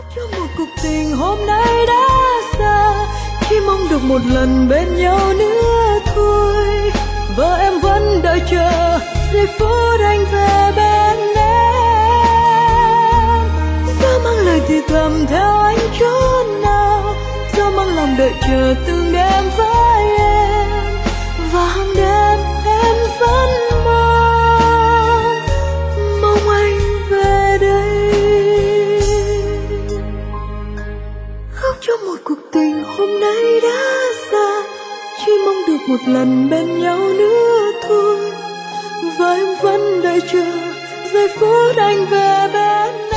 cho một cuộc tình hôm nay đã xa, chỉ mong được một lần bên nhau nữa thôi. Và em vẫn đợi chờ giây phút anh về bên em. Dẫu mang lời thì thầm theo anh chỗ nào, dẫu mang lòng đợi chờ từng đêm với em. Và hàng đêm em vẫn mong anh về đây. Khóc cho một cuộc tình hôm nay đã xa, chỉ mong được một lần bên nhau nữa thôi. Và em vẫn đợi chờ giây phút anh về bên